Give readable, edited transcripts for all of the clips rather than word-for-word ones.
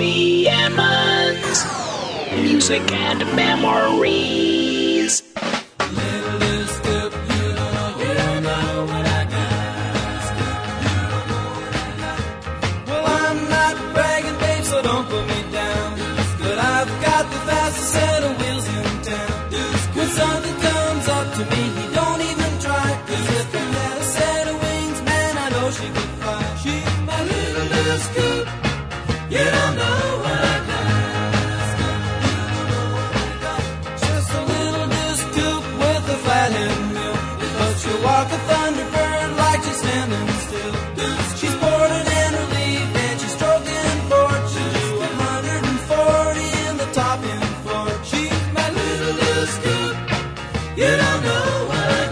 Bobby Emmons. Music and memories. Little scoop, you don't know what I got. Well, I'm not bragging, babe, so don't put me down. But I've got the fastest set of wheels in town. When something comes up to me, he don't even try. 'Cause if he had a set of wings, man, I know she could fly. She's my little scoop. You don't know what I got. Just a little disc coupe with a flathead wheel. But she'll walk a Thunderbird like she's standing still. She's boarded and relieved and she's stroking forward. She'll do 140 in the top end floor. She's my little disc coupe. You don't know what I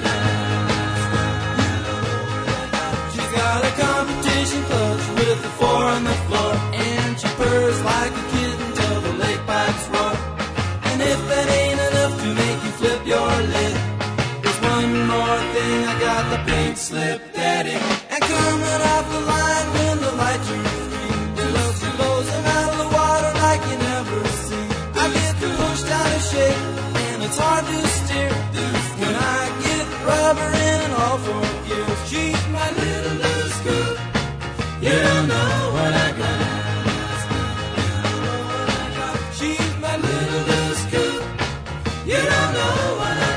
got. She's got a competition clutch with the 4 on the floor. And she purrs like a kitten till the lake pipes roar. And if that ain't enough to make you flip your lid, there's one more thing, I got the pink slip daddy. And coming off the line when the light turns green, well, she blows them out of the water like you never seen. I get pushed out of shape and it's hard to steer when I get rubber in and all 4 gears. She's my little scoop. You don't know what I got. She's my little scoop. You don't know what I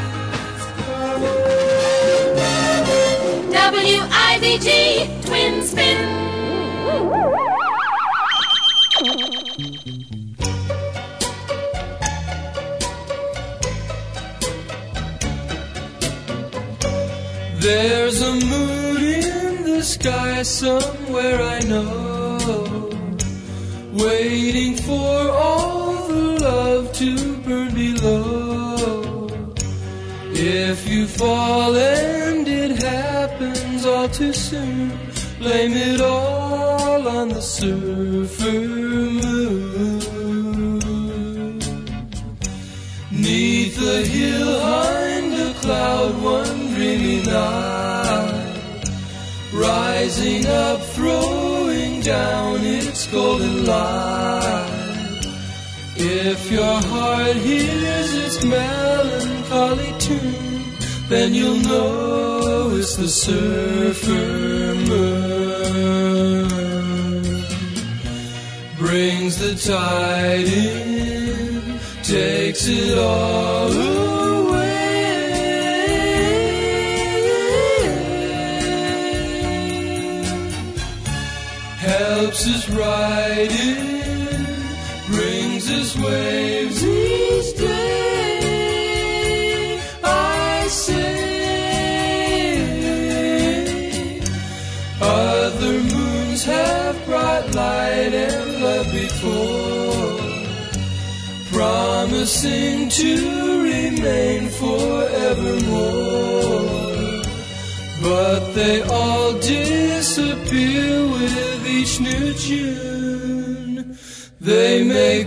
got. WIBG Twin Spin. There's a moon in the sky somewhere I know, waiting for all the love to burn below. If you fall and it happens all too soon, blame it all on the surfer moon. Neath the hill behind a cloud one dreamy night, rising up, throwing down its golden light. If your heart hears its melancholy tune, then you'll know it's the surfer moon. Brings the tide in, takes it all away. Helps us ride in, brings us waves each day. I say, other moons have brought light and love before, promising to remain forevermore. But they all disappear with each new June. They make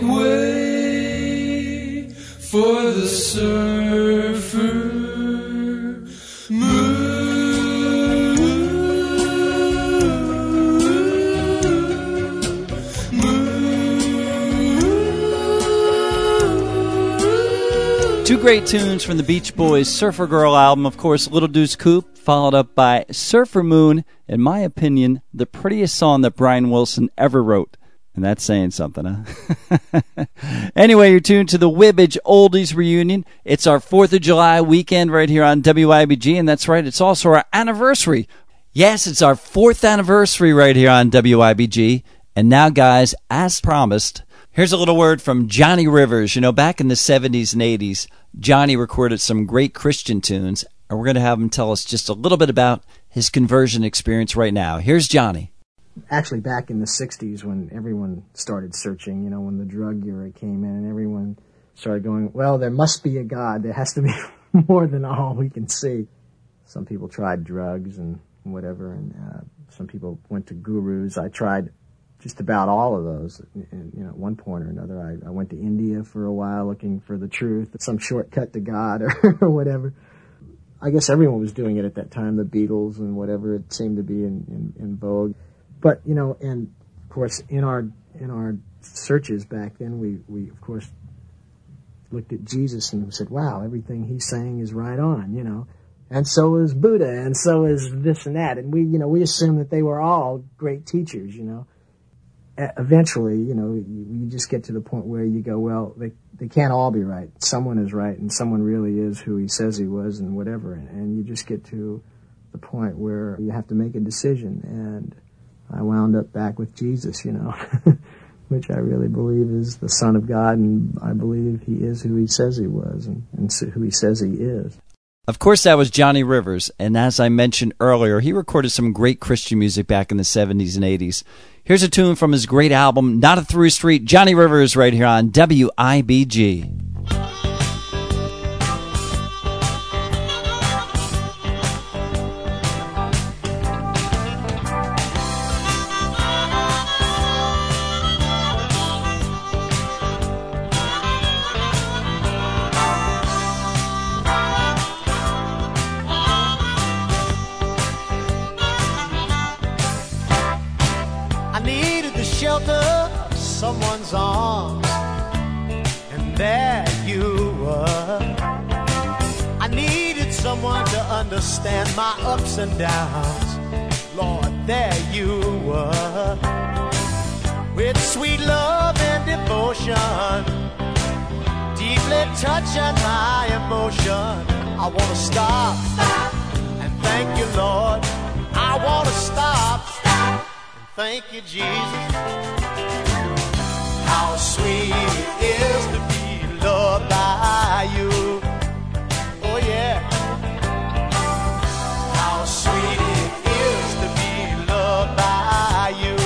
way for the surfer moon. Two great tunes from the Beach Boys' Surfer Girl album, of course, Little Deuce Coupe, followed up by Surfer Moon, in my opinion, the prettiest song that Brian Wilson ever wrote. And that's saying something, huh? Anyway, you're tuned to the Wibbage Oldies Reunion. It's our 4th of July weekend right here on WIBG, and that's right, it's also our anniversary. Yes, it's our 4th anniversary right here on WIBG. And now, guys, as promised, here's a little word from Johnny Rivers. You know, back in the 70s and 80s, Johnny recorded some great Christian tunes, and we're going to have him tell us just a little bit about his conversion experience right now. Here's Johnny. Actually, back in the 60s when everyone started searching, you know, when the drug era came in and everyone started going, well, there must be a God. There has to be more than all we can see. Some people tried drugs and whatever, and some people went to gurus. I tried just about all of those, you know, at one point or another. I went to India for a while looking for the truth, some shortcut to God or whatever. I guess everyone was doing it at that time, the Beatles and whatever. It seemed to be in vogue. But, you know, and course, in our searches back then, we of course looked at Jesus and said, wow, everything he's saying is right on, you know. And so is Buddha, and so is this and that. And we assumed that they were all great teachers, you know. Eventually, you know, you just get to the point where you go, well, they can't all be right. Someone is right, and someone really is who he says he was, and whatever. And you just get to the point where you have to make a decision. And I wound up back with Jesus, you know, which I really believe is the Son of God, and I believe he is who he says he was, and who he says he is. Of course, that was Johnny Rivers, and as I mentioned earlier, he recorded some great Christian music back in the 70s and 80s. Here's a tune from his great album, Not a Through Street, Johnny Rivers, right here on WIBG. Someone's arms, and there you were. I needed someone to understand my ups and downs. Lord, there you were. With sweet love and devotion, deeply touching my emotion. I want to stop and thank you, Lord. I want to stop and thank you, Jesus. How sweet it is to be loved by you. Oh yeah. How sweet it is to be loved by you.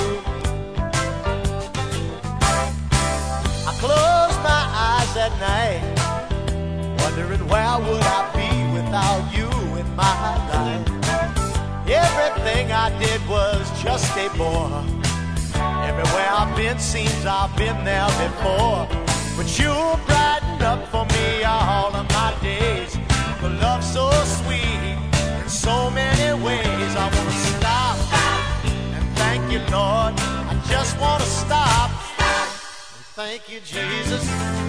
I close my eyes at night, wondering where would I be without you in my life. Everything I did was just a bore. Everywhere I've been seems I've been there before. But you brightened up for me all of my days. The love so sweet in so many ways. I want to stop and thank you, Lord. I just want to stop and thank you, Jesus.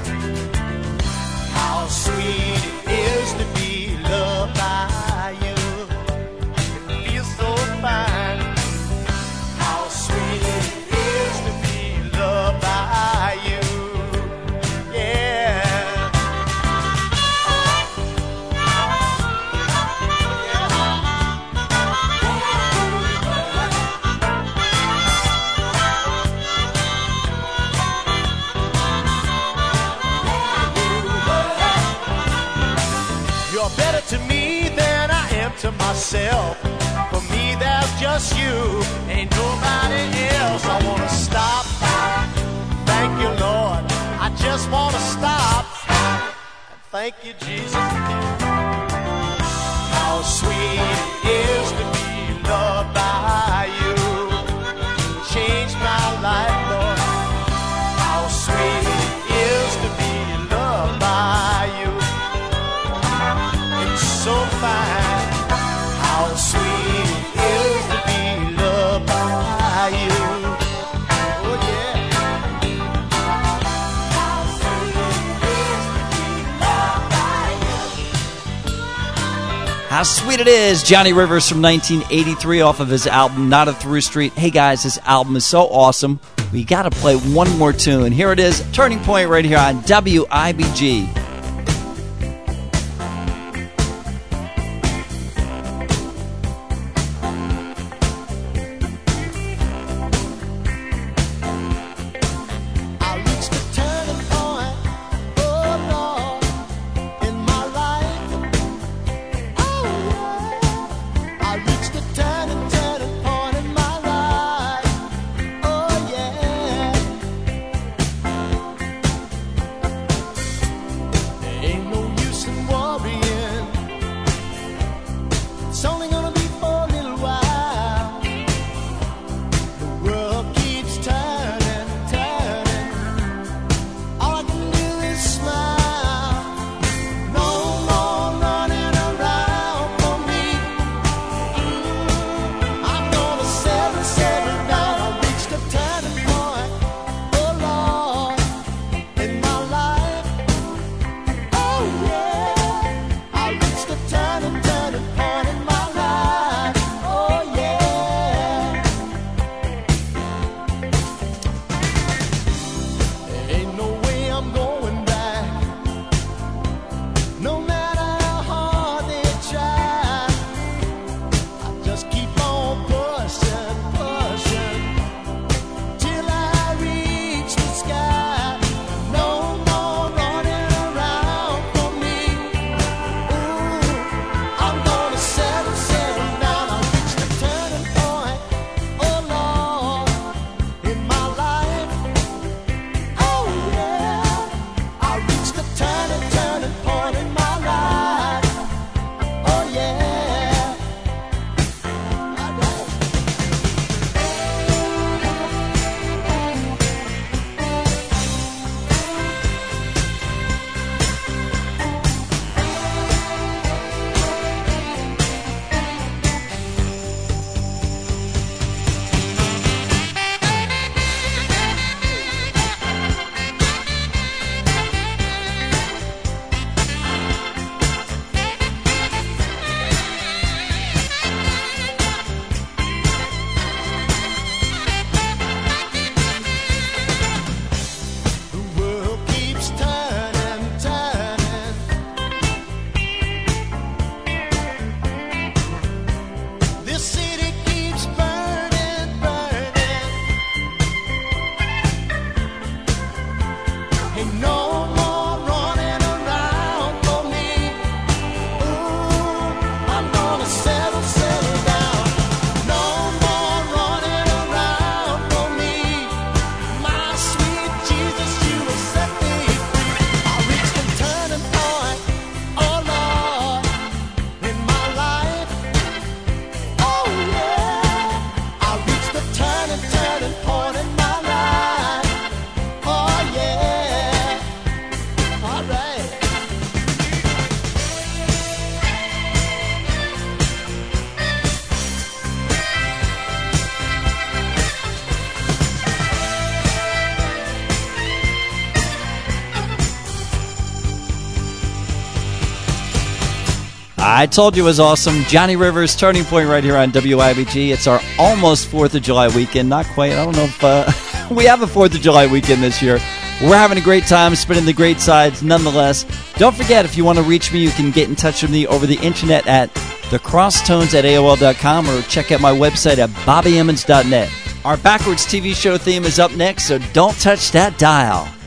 How sweet it is to be loved by you. It feels so fine. How sweet it is to be loved by you, yeah. You're better to me than I am to myself. For me, there's just you, ain't nobody else. I want to stop, thank you, Lord. I just want to stop and thank you, Jesus. How sweet it is to be loved by you. Change my life, Lord. How sweet it is to be loved by you. It's so fine. How sweet it is to be loved by you. Oh yeah. How sweet it is to be loved by you. How sweet it is, Johnny Rivers from 1983 off of his album, Not a Through Street. Hey guys, this album is so awesome. We got to play one more tune. Here it is, Turning Point right here on WIBG. I told you it was awesome. Johnny Rivers, Turning Point right here on WIBG. It's our almost 4th of July weekend. Not quite. I don't know if we have a 4th of July weekend this year. We're having a great time, spinning the great sides nonetheless. Don't forget, if you want to reach me, you can get in touch with me over the internet at thecrosstones@AOL.com or check out my website at bobbyemmons.net. Our Backwards TV show theme is up next, so don't touch that dial.